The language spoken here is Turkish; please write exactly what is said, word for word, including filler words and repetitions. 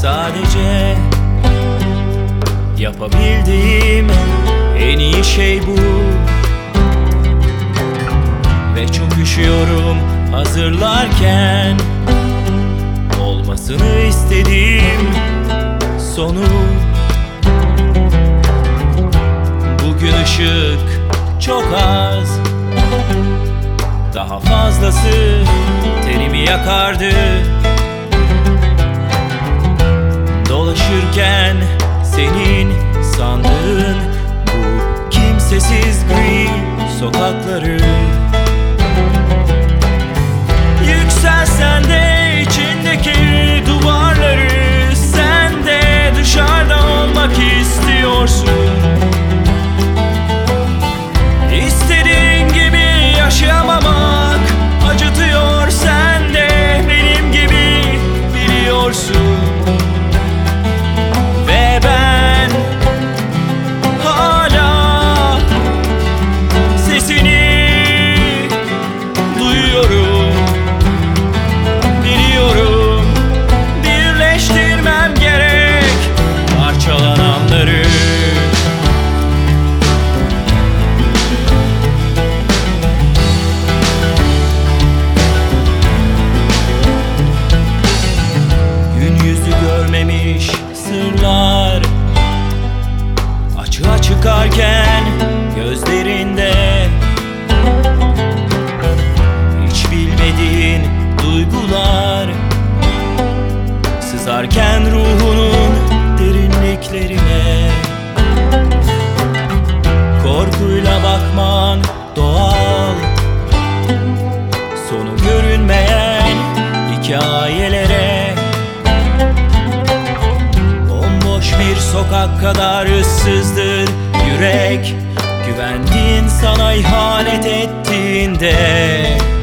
Sadece yapabildiğim en iyi şey bu. Ve çok üşüyorum hazırlarken olmasını istediğim sonu. Bugün ışık çok az, daha fazlası tenimi yakardı. Dolaşırken senin sandığın bu kimsesiz gri sokakları. Yükselsen de içindeki duvarları, sen de dışarıda olmak istiyorsun. İstediğin gibi yaşamamak acıtıyor, sen de benim gibi biliyorsun. Ve ben hala sesini duyuyorum. Biliyorum birleştirmem gerek parçalananları. Gün yüzü görmemiş sırlar açığa çıkarken gözlerinde, hiç bilmediğin duygular sızarken ruhunun derinliklerine. Korkuyla bakman doğal, sonu görünmeyen hikayelere. Bomboş bir sokak kadar ıssızdır yürek, güvendiğin sana ihanet ettiğinde.